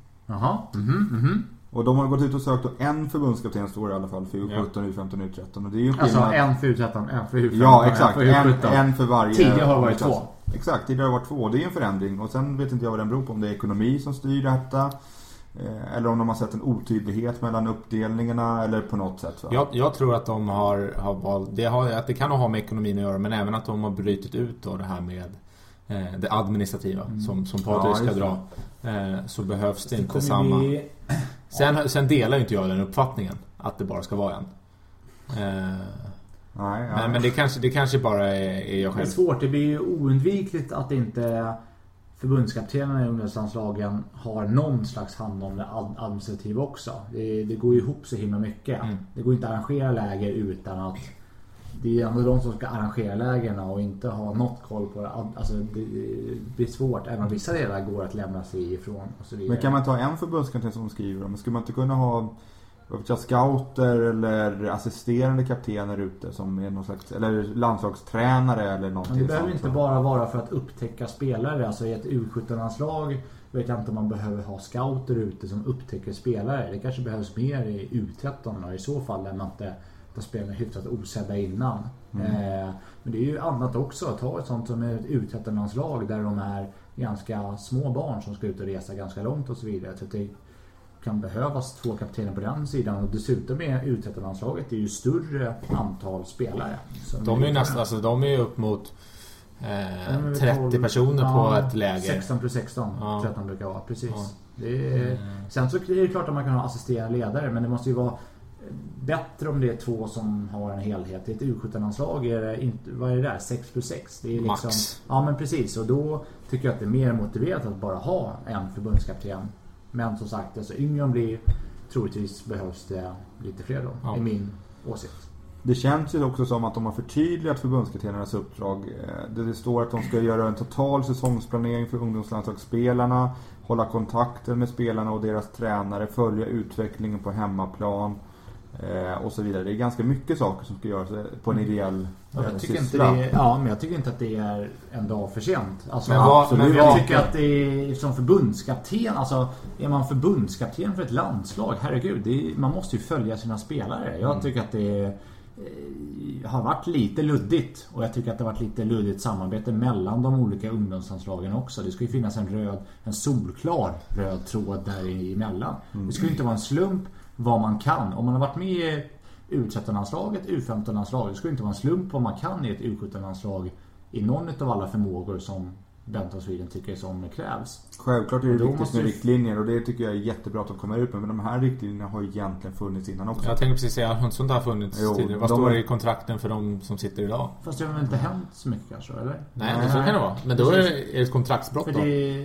Och de har gått ut och sökt en förbundskapten, står i alla fall, för U17, U15 och U13. Och det är ju alltså en för U13, en för U15, ja, exakt. En för varje. Tidigare har det varit 2. Exakt, tidigare har det varit 2. Det är en förändring. Och sen vet inte jag vad den beror på, om det är ekonomi som styr detta, eller om de har sett en otydlighet mellan uppdelningarna, eller på något sätt. Jag tror att de har valt, att det kan ha med ekonomin att göra, men även att de har brytit ut då det här med det administrativa som Patrik ska dra, så behövs det inte samma. Sen delar ju inte jag den uppfattningen att det bara ska vara en. Men det kanske bara är jag själv. Det är svårt, det blir ju oundvikligt att inte förbundskaptenerna i ungdomslandslagen har någon slags hand om det administrativa också. Det går ju ihop så himla mycket. Det går inte att arrangera läger utan att det är ändå de som ska arrangera lägerna och inte ha något koll på det. Alltså det blir svårt. Även vissa delar går att lämna sig ifrån och så vidare. Men kan man ta en förbundskapten som skriver? Men skulle man inte kunna ha scouter eller assisterande kaptener ute som är någon slags, eller landslagstränare eller någonting? Men det behöver inte bara vara för att upptäcka spelare. Alltså i ett U17-landslag vet jag inte om man behöver ha scouter ute som upptäcker spelare. Det kanske behövs mer i U13 och i så fall där man inte spelarna hyfsat osedda innan. Men det är ju annat också. Ta ett sånt som ett U13-landslag där de är ganska små barn som ska ut och resa ganska långt och så vidare. Så det kan behövas 2 kaptener på den sidan, och dessutom är U13-landslaget, det är ju större antal spelare. De är ju nästan, alltså de är upp mot 30 personer på ett läger. 16 plus 16, 13 brukar vara, precis. Sen så är det klart att man kan ha assisterande ledare, men det måste ju vara bättre om det är 2 som har en helhet. I ett U17-anslag är det inte, vad är det där? 6 plus 6. Det är liksom, max. Ja, men precis. Och då tycker jag att det är mer motiverat att bara ha en förbundskapten. Men som sagt, alltså yngre blir, troligtvis behövs det lite fler då, i min åsikt. Det känns ju också som att de har förtydligat förbundskaptenernas uppdrag. Det står att de ska göra en total säsongsplanering för ungdomslandslagsspelarna, hålla kontakten med spelarna och deras tränare, följa utvecklingen på hemmaplan och så vidare. Det är ganska mycket saker som ska göras på en ideell syssla. Men jag tycker inte att det är en dag för sent. Alltså, men jag tycker att det är som förbundskapten, alltså är man förbundskapten för ett landslag, herregud, man måste ju följa sina spelare. Jag tycker att det har varit lite luddigt, och jag tycker att det har varit lite luddigt samarbete mellan de olika ungdomslandslagen också. Det ska ju finnas en solklar röd tråd där emellan. Det ska ju inte vara en slump vad man kan. Om man har varit med i U13-landslaget, U15-landslaget, det ska ju inte vara en slump vad man kan i ett U17-landslag i någon av alla förmågor som Benton Sweden tycker som krävs. Självklart är det viktigt med riktlinjer, och det tycker jag är jättebra att de kommer ut med. Men de här riktlinjerna har ju egentligen funnits innan också. Jag tänkte precis säga att sånt har funnits tidigare. Vad står det i kontrakten för de som sitter idag? Fast det har väl inte hänt så mycket kanske, eller? Nej, så kan det vara. Men då är det ett kontraktsbrott då. För det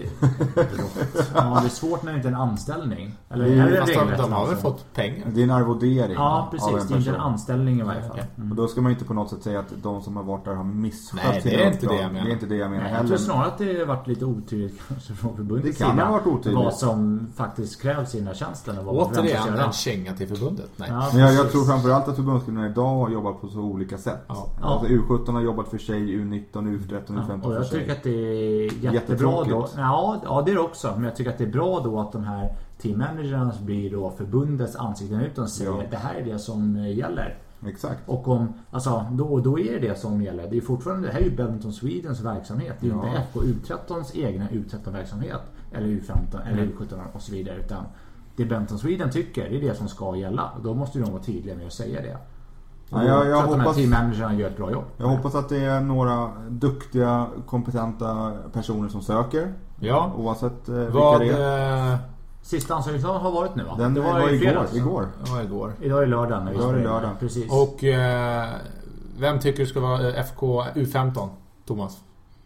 är svårt när det inte är en anställning. Eller är det fast de har väl fått pengar? Det är en arvodering. Ja, precis. Det är inte en anställning i varje fall. Och då ska man inte på något sätt säga att de som har varit där har misskött. Nej, det är inte det jag menar. Det är inte det jag menar heller. Jag tror snarare att det har varit lite otydligt kanske från förbundet. Det kan ha varit otydligt. Vad som faktiskt krävs i den här tjänsten. Återigen en känga till förbundet. Nej. Ja, men jag tror framförallt att förbundsklubbarna idag har jobbat på så olika sätt. Ja. Alltså U17 har jobbat för sig, U19, U13, U15 för sig. Och jag tycker att det är jättebra då. Ja, det är det också. Men jag tycker att det är bra då att de här teammanagerna blir då förbundets ansikten ut och säger att det här är det som gäller. Exakt. Och då är det som gäller. Det är fortfarande, det här är ju Benton Swedens verksamhet. Det är ju inte FK U13s egna U13-verksamhet eller U15 eller U17 och så vidare, utan det Benton Sweden tycker, det är det som ska gälla. Då måste ju de vara tydliga med att säga det. Jag hoppas att de här teammanagerna gör ett bra jobb. Jag hoppas att det är några duktiga, kompetenta personer som söker. Ja. Oavsett vilka det är. Sista ansökningsdagen har varit nu, va? Det var igår. Ja, igår. Idag är lördagen. Idag är lördag. Precis. Och vem tycker du ska vara FK U15, Thomas?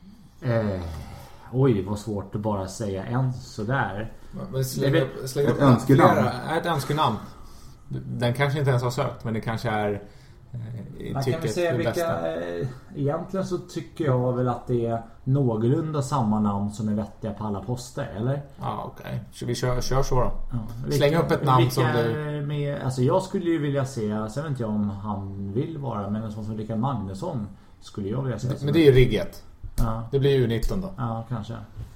Oj, vad svårt att bara säga en sådär. Släng ett önskenamn. Ett önskenamn. Den kanske inte ens har sökt, men det kanske är man kan väl säga vilka. Egentligen så tycker jag väl att det är någorlunda samma namn som är vettiga på alla poster, eller? Ja, okej. Vi kör så då. Ja, släng upp ett namn som du... Alltså jag skulle ju vilja se, sen vet inte jag om han vill vara, men en sån som Rickard Magnusson skulle jag vilja se. Men det är ju rigget. Ja. Det blir ju 19 då. Ja, kanske.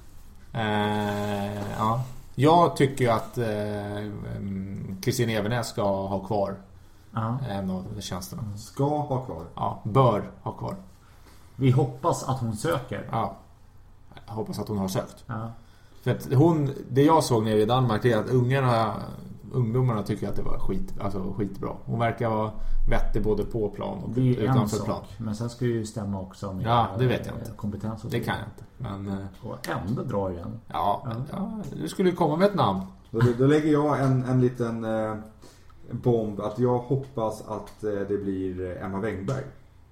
Ja. Jag tycker att Kristin Evenäs ska ha kvar en av tjänsterna. Ska ha kvar? Ja, bör ha kvar. Vi hoppas att hon söker. Ja, jag hoppas att hon har sökt. Ja. För att det jag såg nere i Danmark är att ungdomarna tycker att det var skitbra. Hon verkar vara vettig både på plan och utanför plan. Men sen ska ju stämma också med det vet jag inte. Kompetens och det kan jag inte. Men, och ändå drar igen. Ja, du skulle komma med ett namn. Då lägger jag en liten bomb att jag hoppas att det blir Emma Wängberg.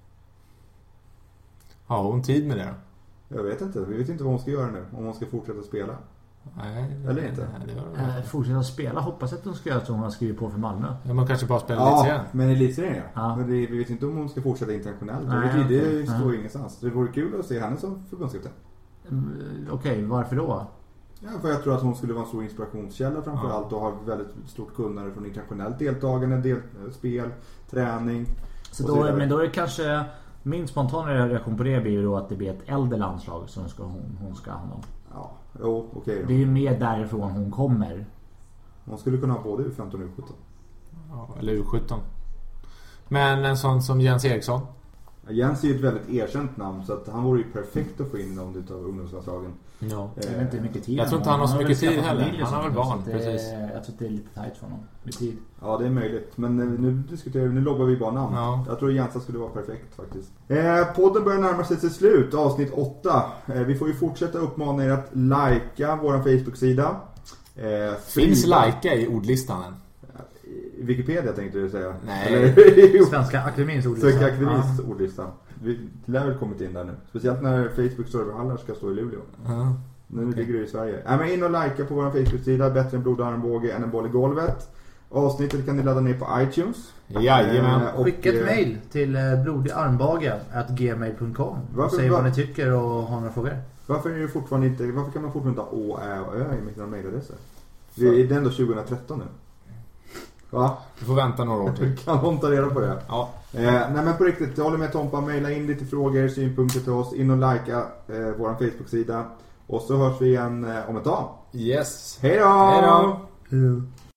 Har hon tid med det då? Jag vet inte. Vi vet inte vad hon ska göra nu. Om hon ska fortsätta spela. Nej, eller inte. Fortsätta spela. Hoppas att hon ska göra som hon har skrivit på för Malmö. Ja, man kanske bara spelar lite igen. Men elitserien. Ja. Men vi vet inte om hon ska fortsätta internationellt. Det står ingenstans. Det vore kul att se henne som förbundskapten. Okej, varför då? Ja, för jag tror att hon skulle vara en stor inspirationskälla framförallt och ha väldigt stort kunnande från internationellt deltagande, spel, träning. Så då, men då är det kanske min spontana reaktion på det blir ju då att det blir ett äldre landslag som hon ska ha någon. Ja, okej. Det är ju mer därifrån hon kommer. Hon skulle kunna ha både U15 och U17. Ja, eller U17. Men en sån som Jens Eriksson. Jens är ju ett väldigt erkänt namn, så att han vore ju perfekt att få in om du tar ungdomslandslagen. Ja. Det är inte mycket tid. Jag tror inte han har så mycket tid heller. Han har väl barn, precis. Jag tror att det är lite tajt för honom med tid. Ja, det är möjligt. Men nu lobbar vi bara namn. Ja. Jag tror Jens skulle vara perfekt faktiskt. Podden börjar närma sig till slut, avsnitt 8. Vi får ju fortsätta uppmana er att likea vår Facebook-sida. Finns likea i ordlistan än? Wikipedia tänkte du säga. Nej. Eller, Svenska Akademins ordlista. Svenska Akademins ordlista. Vi lär väl kommit in där nu. Speciellt när Facebook serverhallar ska stå i Luleå. Nu ligger det i Sverige. Men in och likea på vår Facebook-sida. Bättre en blod och armbåge än en boll i golvet. Avsnittet kan ni ladda ner på iTunes. Jajamän. Skicka ett mail till blodigarmbåge@gmail.com. Säg vad ni tycker och har några frågor. Varför kan man fortfarande inte ha Å, Ä och Ö i mina mailadresser? Det är ändå 2013 nu. Va? Du får vänta några år till. Kan hon ta reda på det? Ja. Nej men på riktigt, jag håller med Tompa. Maila in lite frågor, synpunkter till oss. In och likea vår Facebook-sida. Och så hörs vi igen om ett tag. Yes. Hej då! Hej då! Hej då!